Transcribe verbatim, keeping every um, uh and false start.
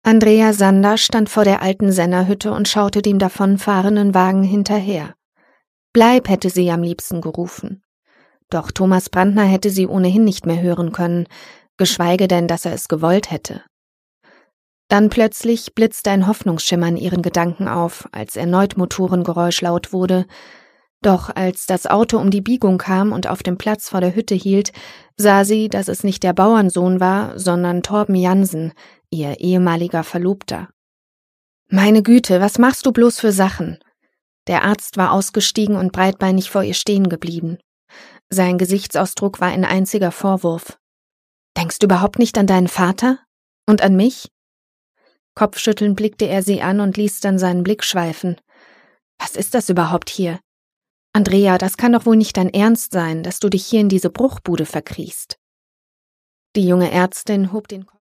Andrea Sander stand vor der alten Sennerhütte und schaute dem davonfahrenden Wagen hinterher. »Bleib«, hätte sie am liebsten gerufen. Doch Thomas Brandner hätte sie ohnehin nicht mehr hören können, geschweige denn, dass er es gewollt hätte. Dann plötzlich blitzte ein Hoffnungsschimmer in ihren Gedanken auf, als erneut Motorengeräusch laut wurde. Doch als das Auto um die Biegung kam und auf dem Platz vor der Hütte hielt, sah sie, dass es nicht der Bauernsohn war, sondern Torben Jansen, ihr ehemaliger Verlobter. »Meine Güte, was machst du bloß für Sachen?« Der Arzt war ausgestiegen und breitbeinig vor ihr stehen geblieben. Sein Gesichtsausdruck war ein einziger Vorwurf. »Denkst du überhaupt nicht an deinen Vater? Und an mich?« Kopfschüttelnd blickte er sie an und ließ dann seinen Blick schweifen. »Was ist das überhaupt hier? Andrea, das kann doch wohl nicht dein Ernst sein, dass du dich hier in diese Bruchbude verkriechst.« Die junge Ärztin hob den Kopf.